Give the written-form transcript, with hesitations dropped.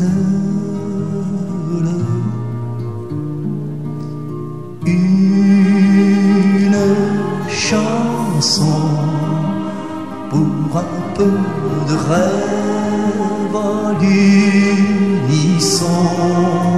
éternelle. Une chanson pour un peu de rêve à l'unisson.